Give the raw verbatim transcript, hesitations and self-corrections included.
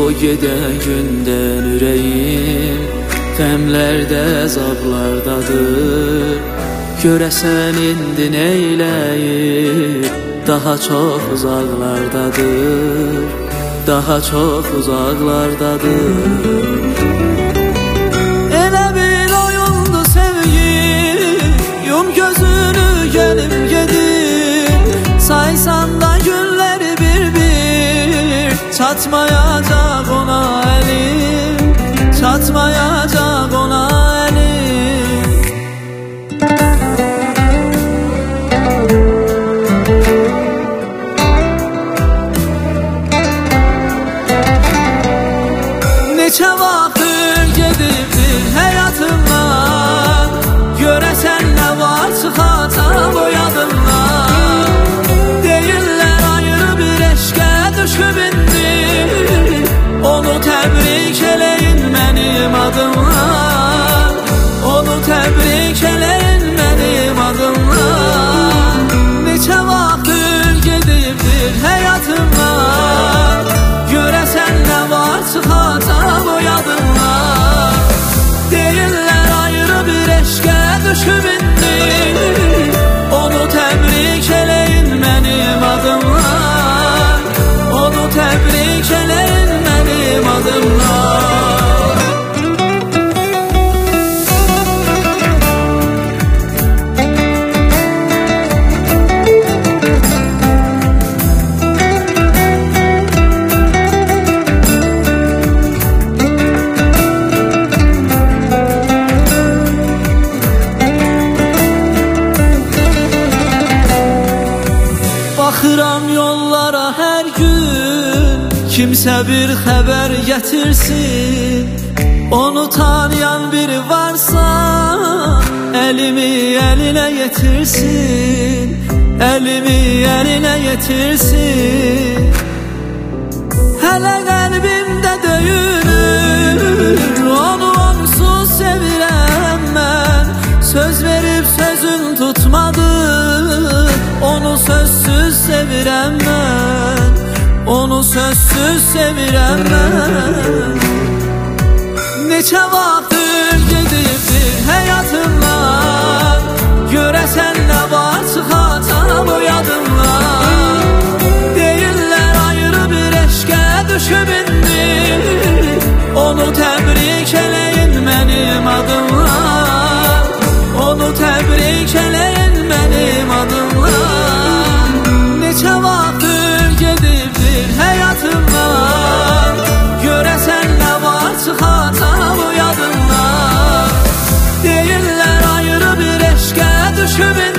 gedən gündən ürəyim qəmlərdə, əzablardadır. Görəsən indi neyləyir, daha çox uzaqlardadır, daha çox uzaqlardadır. Elə bir oyundu sevgi, yum gözünü gəlim gedim, saysan da günləri bir-bir, çatmayacaq ona əlim, çatmayacaq ona əlim. Neçə vaxtdır gedibdir həyatımdan, görəsən nə var çıxacaq o yadımdan. Deyirlər ayrı bir eşqə düşüb indi, onu təbrik eləyin mənim adımla, onu təbrik eləyin mənim adımla. Neçə vaxtdır gedibdir həyatımdan, görəsən nə var çıxacaq o yadımdan. Deyirlər ayrı bir eşqə düşüb indi, onu təbrik eləyin mənim adımla, onu təbrik eləyin mənim adımla. Baxıram yollara hər gün, kimsə bir xəbər gətirsin. Onu tanıyan biri varsa, əlimi əlinə yetirsin, əlimi əlinə yetirsin. Hələ qəlbimdə döyünür, onu onsuz sevirəm mən. Söz verib sözün tutmadı, onu sözsüz sevirəm mən, onu sözsüz sevirəm mən. Neçə vaxtdır gedibdir həyatımdan, görəsən nə var çıxacaq o yadımdan. Deyirlər ayrı bir eşqə düşüb indi, onu təbrik eləyin mənim adımla, onu təbrik eləyin mənim adımla. Neçə vaxtdır gedibdir həyatımdan, görəsən nə var çıxacaq o yadımdan. Deyirlər ayrı bir eşqə düşüb indi,